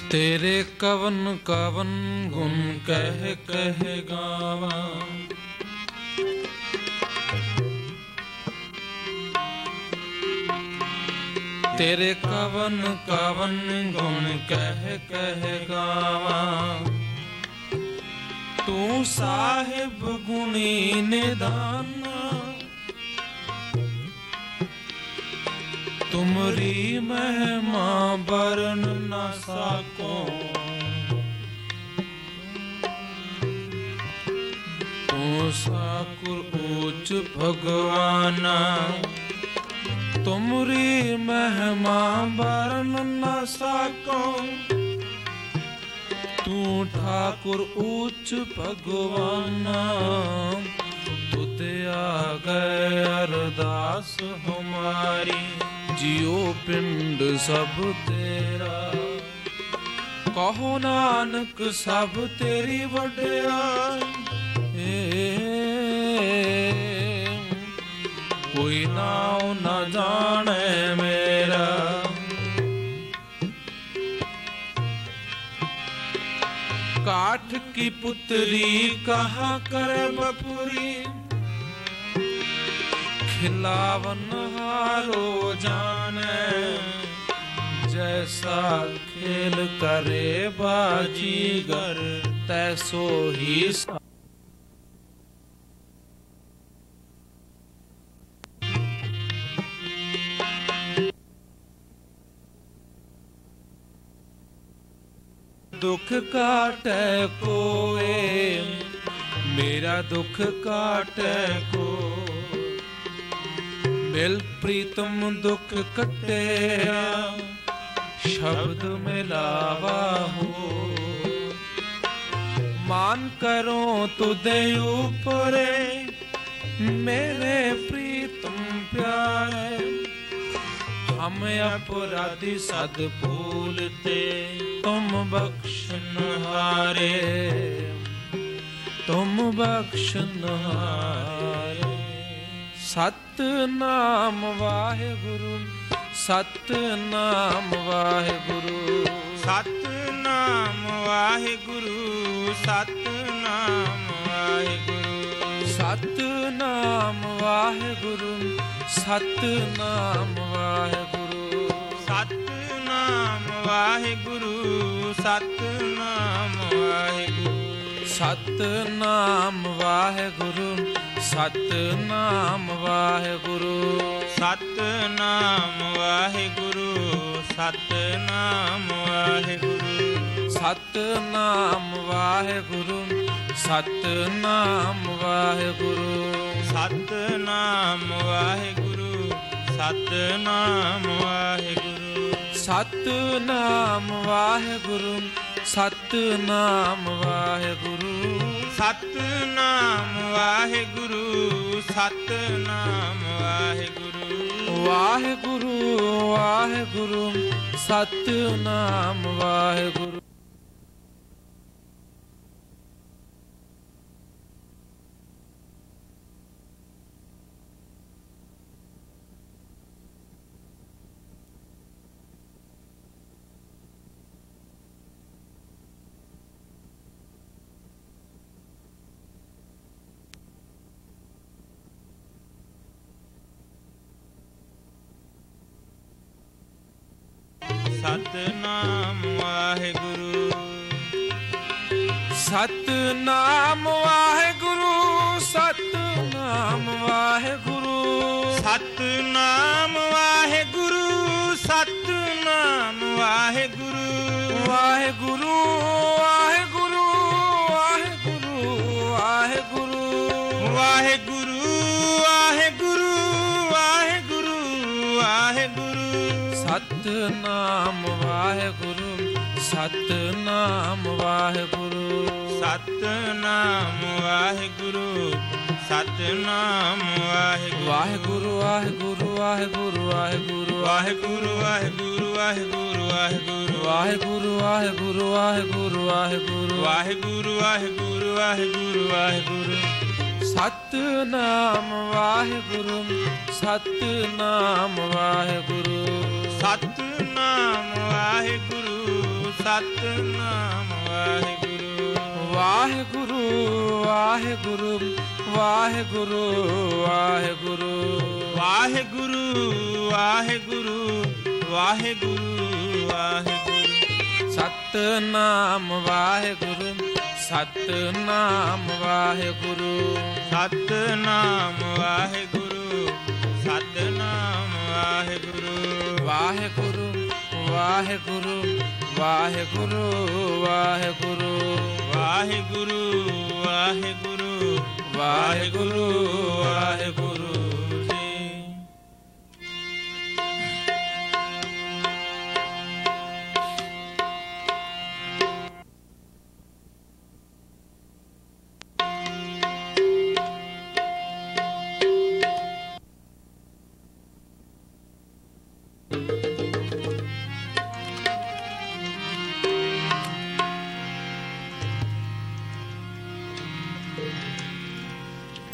तेरे कवन कवन गुण कह कह गावा, तेरे कवन कवन गुण कह कह गावा। तू साहिब गुणी निधाना, तुमरी महिमा बरन न साको। तू साकुर ऊच भगवाना, तुमरी महिमा बरन न साको। तू ठाकुर ऊच भगवाना, तुद आ गए अरदास हमारी। जियो पिंड सब तेरा, कहो नानक सब तेरी वड्याई। कोई नाव न जाने मेरा, काठ की पुत्री कहा करे बपुरी। खिलावन हारो जाने, जैसा खेल करे बाजीगर तैसो ही सा। दुख काटे कोए, मेरा दुख काटे को। मिल प्रीतम दुख कटिया, शब्द मिलावा हो। मान करो तुदे ऊपरे, मेरे प्रीतम प्यारे। हम अपराधी सद भूलते, तुम बख्शनहारे। तुम बख्शनहारे। सतनाम वाहेगुरु, सतनाम वाहेगुरु। सतनाम वाहेगुरु, सतनाम वाहेगुरु। सतनाम वाहेगुरु, सतनाम वाहेगुरु। सतनाम वाहेगुरु, सतनाम वाहेगुरु। सतनाम वाहेगुरु, सतनाम वाहेगुरु। सतनाम वाहेगुरु, सतनाम वाहेगुरु। सतनाम वाहेगुरु, सतनाम वाहेगुरु। सतनाम वाहेगुरु, सतनाम वाहेगुरु। सतनाम वाहेगुरु, सतनाम वाहेगुरु। सतनाम वाहेगुरु, सतनाम वाहेगुरु। वाहेगुरु वाहेगुरु, सतनाम वाहेगुरु। सतनाम वाहेगुरु। सतनाम वाहेगुरु, सतनाम वाहेगुरु। सतनाम वाहेगुरु, सतनाम वाहेगुरु। वाहेगुरु वाहेगुरु, वाहेगुरु वाहेगुरु। वाहेगुरु वाहेगुरु, वाहेगुरु वाहेगुरु। सतनाम वाहेगुरु, सतनाम वाहेगुरु। सतनाम वाहेगुरु, सतनाम वाहेगुरु। वाहेगुरु वाहेगुरु वाहेगुरु वाहेगुरु। वाहेगुरु वाहेगुरु वाहेगुरु वाहेगुरु। वाहेगुरु वाहेगुरु वाहेगुरु वाहेगुरु। वाहेगुरु वाहेगुरु वाहेगुरु वाहेगुरु। सतनाम वाहेगुरु, सतनाम वाहेगुरु। सतनाम वाहेगुरु, ਸਤਨਾਮ ਵਾਹਿਗੁਰੂ। ਵਾਹਿਗੁਰੂ ਵਾਹਿਗੁਰੂ ਵਾਹਿਗੁਰੂ ਵਾਹਿਗੁਰੂ ਵਾਹਿਗੁਰੂ ਵਾਹਿਗੁਰੂ ਵਾਹਿਗੁਰੂ ਵਾਹਿਗੁਰੂ। ਸਤਨਾਮ ਵਾਹਿਗੁਰੂ ਸਤਨਾਮ ਵਾਹਿਗੁਰੂ ਸਤਨਾਮ ਵਾਹਿਗੁਰੂ ਸਤਨਾਮ ਵਾਹਿਗੁਰੂ। ਵਾਹਿਗੁਰੂ ਵਾਹਿਗੁਰੂ ਵਾਹਿਗੁਰੂ ਵਾਹਿਗੁਰੂ ਵਾਹਿਗੁਰੂ ਵਾਹਿਗੁਰੂ ਵਾਹਿਗੁਰੂ ਵਾਹਿਗੁਰੂ